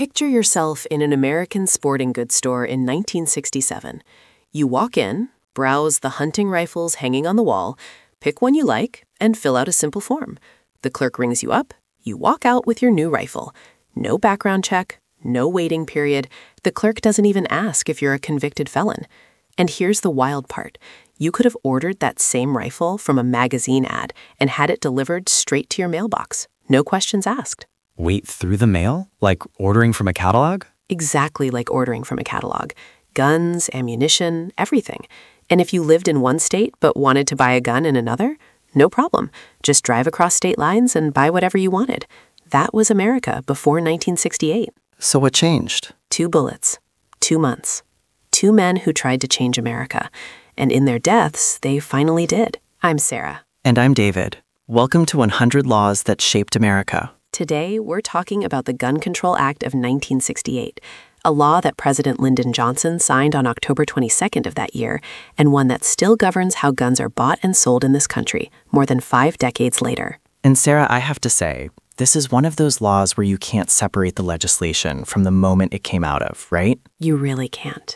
Picture yourself in an American sporting goods store in 1967. You walk in, browse the hunting rifles hanging on the wall, pick one you like, and fill out a simple form. The clerk rings you up, you walk out with your new rifle. No background check, no waiting period. The clerk doesn't even ask if you're a convicted felon. And here's the wild part. You could have ordered that same rifle from a magazine ad and had it delivered straight to your mailbox. No questions asked. Wait, through the mail? Like ordering from a catalog? Exactly like ordering from a catalog. Guns, ammunition, everything. And if you lived in one state but wanted to buy a gun in another, no problem. Just drive across state lines and buy whatever you wanted. That was America before 1968. So what changed? 2 bullets, 2 months. 2 men who tried to change America. And in their deaths, they finally did. I'm Sarah. And I'm David. Welcome to 100 Laws That Shaped America. Today, we're talking about the Gun Control Act of 1968, a law that President Lyndon Johnson signed on October 22nd of that year, and one that still governs how guns are bought and sold in this country more than 5 decades later. And Sarah, I have to say, this is one of those laws where you can't separate the legislation from the moment it came out of, right? You really can't.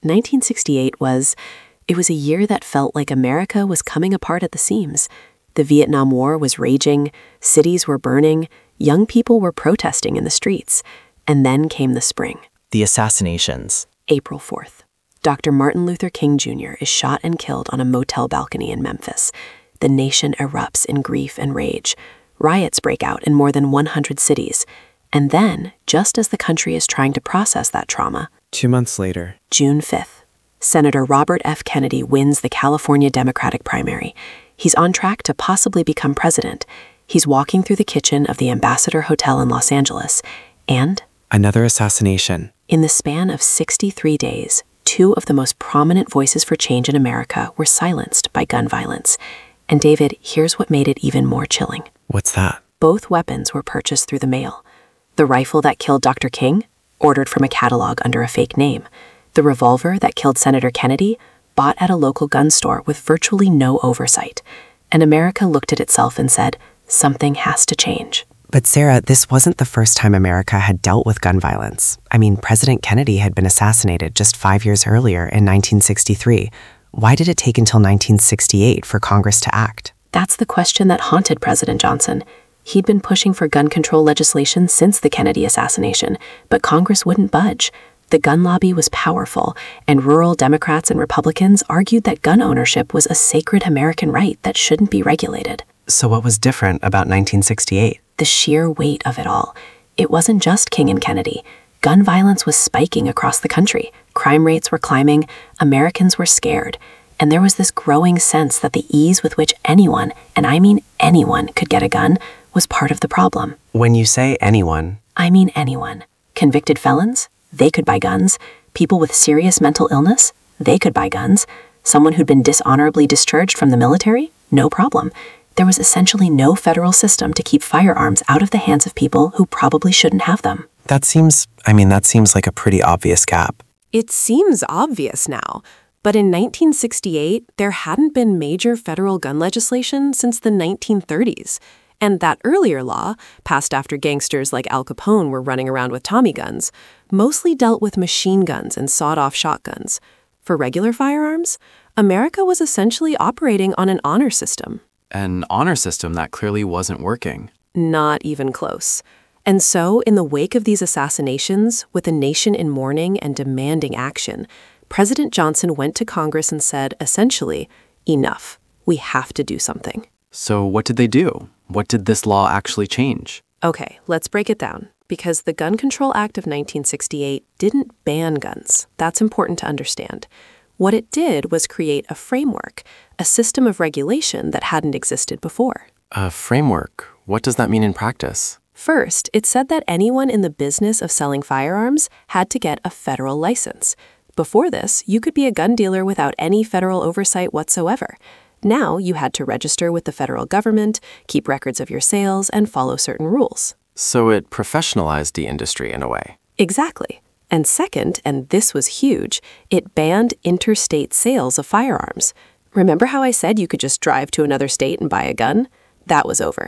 1968 was a year that felt like America was coming apart at the seams. The Vietnam War was raging, cities were burning, young people were protesting in the streets. And then came the spring. The assassinations. April 4th. Dr. Martin Luther King Jr. is shot and killed on a motel balcony in Memphis. The nation erupts in grief and rage. Riots break out in more than 100 cities. And then, just as the country is trying to process that trauma, 2 months later, June 5th, Senator Robert F. Kennedy wins the California Democratic primary. He's on track to possibly become president. He's walking through the kitchen of the Ambassador Hotel in Los Angeles. And another assassination. In the span of 63 days, 2 of the most prominent voices for change in America were silenced by gun violence. And David, here's what made it even more chilling. What's that? Both weapons were purchased through the mail. The rifle that killed Dr. King, ordered from a catalog under a fake name. The revolver that killed Senator Kennedy, bought at a local gun store with virtually no oversight. And America looked at itself and said, something has to change. But Sarah, this wasn't the first time America had dealt with gun violence. I mean, President Kennedy had been assassinated just 5 years earlier in 1963. Why did it take until 1968 for Congress to act? That's the question that haunted President Johnson. He'd been pushing for gun control legislation since the Kennedy assassination, but Congress wouldn't budge. The gun lobby was powerful, and rural Democrats and Republicans argued that gun ownership was a sacred American right that shouldn't be regulated. So what was different about 1968? The sheer weight of it all. It wasn't just King and Kennedy. Gun violence was spiking across the country. Crime rates were climbing. Americans were scared. And there was this growing sense that the ease with which anyone, and I mean anyone, could get a gun was part of the problem. When you say anyone, I mean anyone. Convicted felons? They could buy guns. People with serious mental illness? They could buy guns. Someone who'd been dishonorably discharged from the military? No problem. There was essentially no federal system to keep firearms out of the hands of people who probably shouldn't have them. that seems like a pretty obvious gap. It seems obvious now, but in 1968, there hadn't been major federal gun legislation since the 1930s. And that earlier law, passed after gangsters like Al Capone were running around with Tommy guns, mostly dealt with machine guns and sawed-off shotguns. For regular firearms, America was essentially operating on an honor system. An honor system that clearly wasn't working. Not even close. And so, in the wake of these assassinations, with the nation in mourning and demanding action, President Johnson went to Congress and said, essentially, enough. We have to do something. So what did they do? What did this law actually change? Okay, let's break it down. Because the Gun Control Act of 1968 didn't ban guns. That's important to understand. What it did was create a framework, a system of regulation that hadn't existed before. A framework? What does that mean in practice? First, it said that anyone in the business of selling firearms had to get a federal license. Before this, you could be a gun dealer without any federal oversight whatsoever. Now, you had to register with the federal government, keep records of your sales, and follow certain rules. So it professionalized the industry in a way. Exactly. And second, and this was huge, it banned interstate sales of firearms. Remember how I said you could just drive to another state and buy a gun? That was over.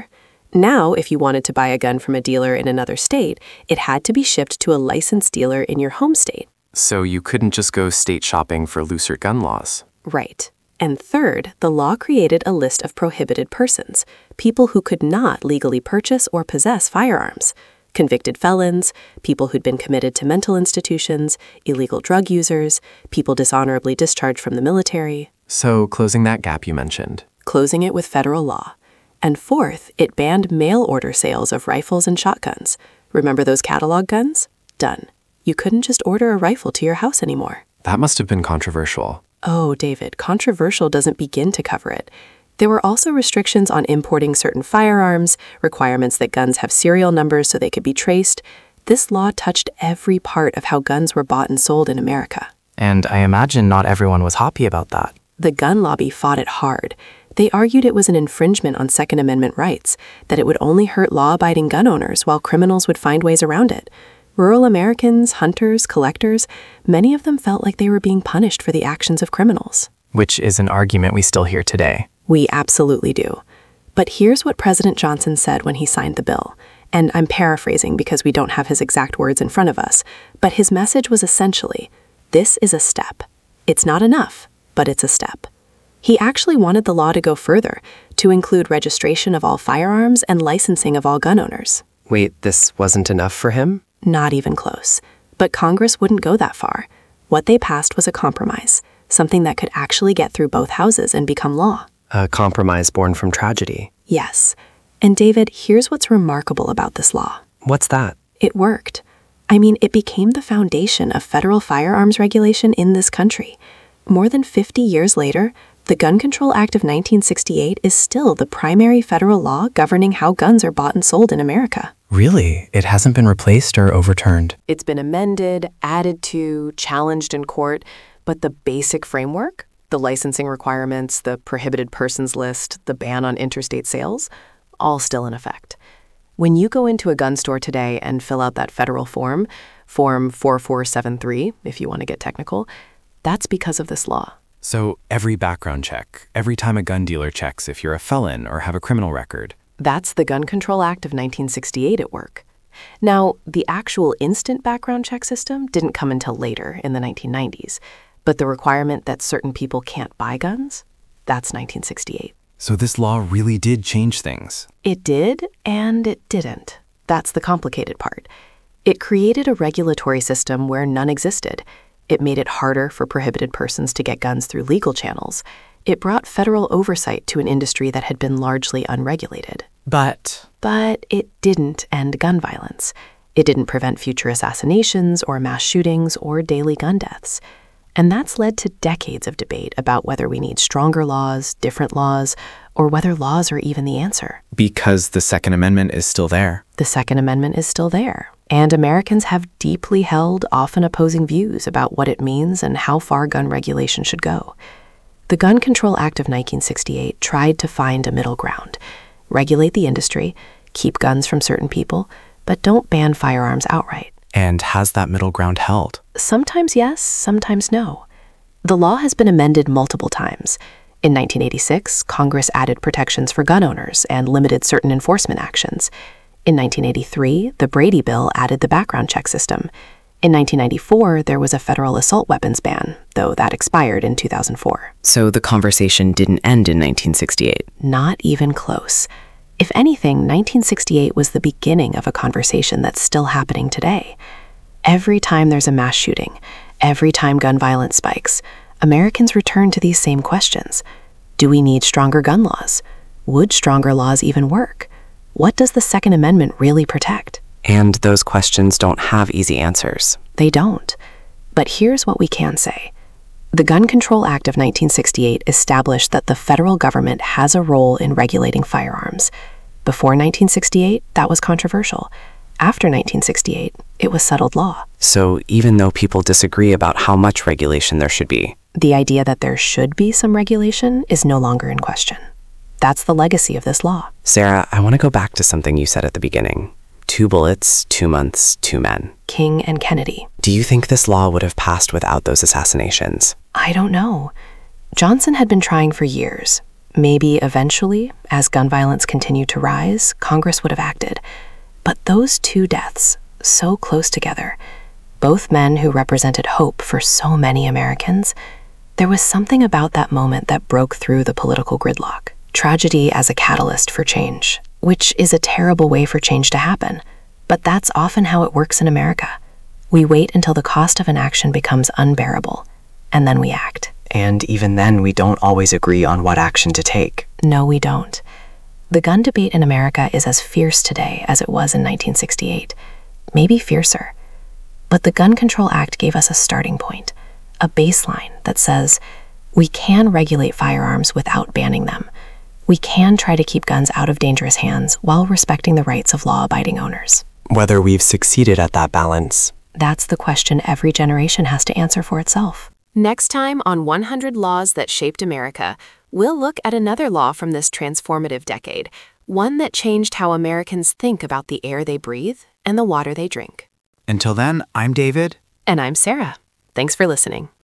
Now, if you wanted to buy a gun from a dealer in another state, it had to be shipped to a licensed dealer in your home state. So you couldn't just go state shopping for looser gun laws. Right. And third, the law created a list of prohibited persons, people who could not legally purchase or possess firearms. Convicted felons, people who'd been committed to mental institutions, illegal drug users, people dishonorably discharged from the military. So closing that gap you mentioned. Closing it with federal law. And fourth, it banned mail-order sales of rifles and shotguns. Remember those catalog guns? Done. You couldn't just order a rifle to your house anymore. That must have been controversial. Oh, David, controversial doesn't begin to cover it. There were also restrictions on importing certain firearms, requirements that guns have serial numbers so they could be traced. This law touched every part of how guns were bought and sold in America. And I imagine not everyone was happy about that. The gun lobby fought it hard. They argued it was an infringement on Second Amendment rights, that it would only hurt law-abiding gun owners while criminals would find ways around it. Rural Americans, hunters, collectors, many of them felt like they were being punished for the actions of criminals. Which is an argument we still hear today. We absolutely do. But here's what President Johnson said when he signed the bill. And I'm paraphrasing because we don't have his exact words in front of us. But his message was essentially, this is a step. It's not enough, but it's a step. He actually wanted the law to go further, to include registration of all firearms and licensing of all gun owners. Wait, this wasn't enough for him? Not even close. But Congress wouldn't go that far. What they passed was a compromise, something that could actually get through both houses and become law. A compromise born from tragedy. Yes. And David, here's what's remarkable about this law. What's that? It worked. I mean, it became the foundation of federal firearms regulation in this country. More than 50 years later, the Gun Control Act of 1968 is still the primary federal law governing how guns are bought and sold in America. Really? It hasn't been replaced or overturned? It's been amended, added to, challenged in court, but the basic framework, the licensing requirements, the prohibited persons list, the ban on interstate sales, all still in effect. When you go into a gun store today and fill out that federal form, Form 4473, if you want to get technical, that's because of this law. So every background check, every time a gun dealer checks if you're a felon or have a criminal record. That's the Gun Control Act of 1968 at work. Now, the actual instant background check system didn't come until later in the 1990s, but the requirement that certain people can't buy guns, that's 1968. So this law really did change things. It did, and it didn't. That's the complicated part. It created a regulatory system where none existed. It made it harder for prohibited persons to get guns through legal channels. It brought federal oversight to an industry that had been largely unregulated. But it didn't end gun violence. It didn't prevent future assassinations or mass shootings or daily gun deaths. And that's led to decades of debate about whether we need stronger laws, different laws, or whether laws are even the answer. Because the Second Amendment is still there. The Second Amendment is still there. And Americans have deeply held, often opposing views about what it means and how far gun regulation should go. The Gun Control Act of 1968 tried to find a middle ground. Regulate the industry, keep guns from certain people, but don't ban firearms outright. And has that middle ground held? Sometimes yes, sometimes no. The law has been amended multiple times. In 1986, Congress added protections for gun owners and limited certain enforcement actions. In 1983, the Brady Bill added the background check system. In 1994, there was a federal assault weapons ban, though that expired in 2004. So the conversation didn't end in 1968? Not even close. If anything, 1968 was the beginning of a conversation that's still happening today. Every time there's a mass shooting, every time gun violence spikes, Americans return to these same questions. Do we need stronger gun laws? Would stronger laws even work? What does the Second Amendment really protect? And those questions don't have easy answers. They don't. But here's what we can say. The Gun Control Act of 1968 established that the federal government has a role in regulating firearms. Before 1968, that was controversial. After 1968, it was settled law. So even though people disagree about how much regulation there should be, the idea that there should be some regulation is no longer in question. That's the legacy of this law. Sarah, I want to go back to something you said at the beginning. 2 bullets, 2 months, 2 men. King and Kennedy. Do you think this law would have passed without those assassinations? I don't know. Johnson had been trying for years. Maybe eventually, as gun violence continued to rise, Congress would have acted. But those two deaths, so close together, both men who represented hope for so many Americans, there was something about that moment that broke through the political gridlock. Tragedy as a catalyst for change, which is a terrible way for change to happen. But that's often how it works in America. We wait until the cost of an action becomes unbearable, and then we act. And even then, we don't always agree on what action to take. No, we don't. The gun debate in America is as fierce today as it was in 1968, maybe fiercer. But the Gun Control Act gave us a starting point, a baseline that says we can regulate firearms without banning them. We can try to keep guns out of dangerous hands while respecting the rights of law-abiding owners. Whether we've succeeded at that balance. That's the question every generation has to answer for itself. Next time on 100 Laws That Shaped America, we'll look at another law from this transformative decade, one that changed how Americans think about the air they breathe and the water they drink. Until then, I'm David. And I'm Sarah. Thanks for listening.